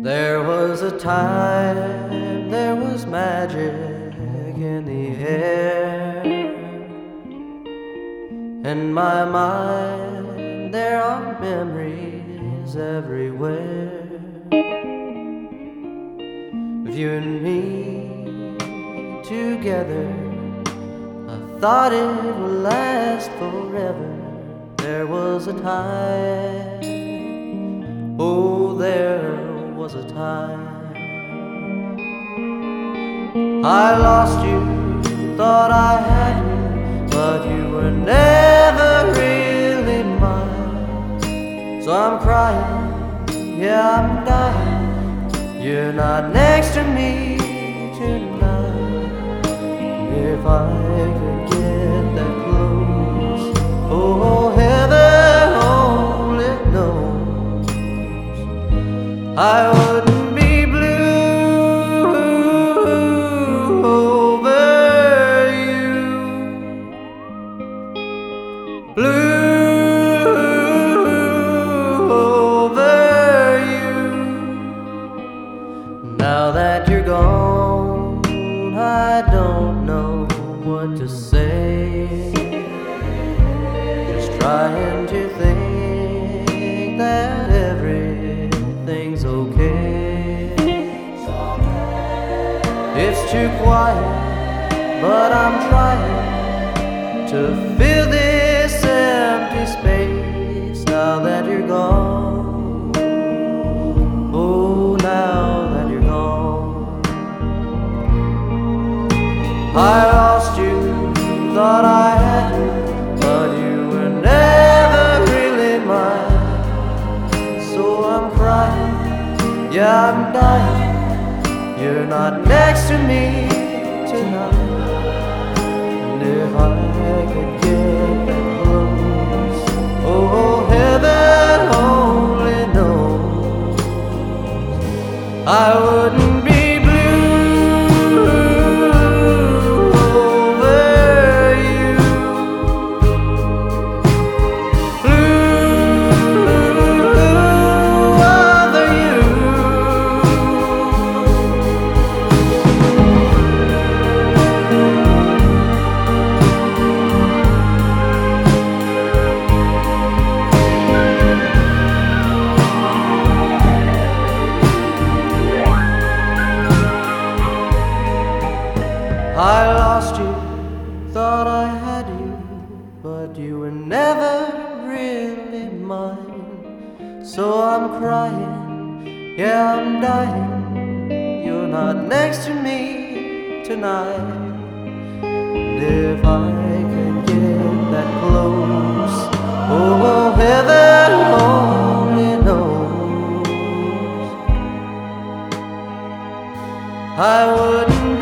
There was a time, there was magic in the air. In my mind, there are memories everywhere of you and me together. I thought it would last forever. There was a time, oh, there was a time I lost you, thought I had you, but you were never really mine. So I'm crying, yeah, I'm dying. You're not next to me tonight. If I could get that close, oh, heaven only knows I wouldn't be blue over you, blue over you. Now that you're gone, I don't know what to say. Just trying to think that everything's okay. It's too quiet, but I'm trying to fill this empty space. Now that you're gone, oh, now that you're gone, I lost you, thought I had you, but you were never really mine. So I'm crying, yeah, I'm dying. You're not next to me tonight. And if I could get that close, oh, heaven only knows I wouldn't be blue over you, blue over you. I lost you, thought I had you, but you were never really mine. So I'm crying, yeah, I'm dying. You're not next to me tonight. And if I could get that close, oh, heaven only knows I wouldn't